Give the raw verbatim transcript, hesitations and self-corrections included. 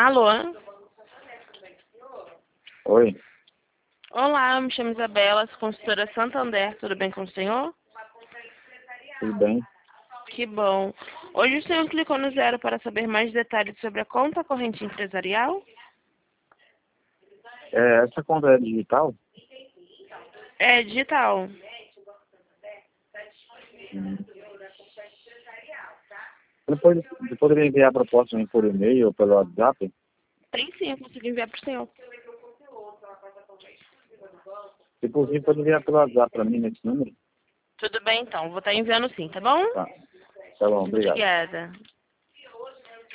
Alô? Oi, Olá, eu me chamo Isabela, sou consultora Santander, tudo bem com o senhor? tudo bem? Que bom. Hoje o senhor clicou no zero para saber mais detalhes sobre a conta corrente empresarial? É, essa conta é digital? É digital. Hum. Depois, você poderia enviar a proposta por e-mail ou pelo WhatsApp? Tem sim, eu consigo enviar para o senhor. Se possível, pode enviar pelo WhatsApp para mim nesse número? Tudo bem então, vou estar enviando sim, tá bom? Tá, tá bom, obrigado. Obrigada.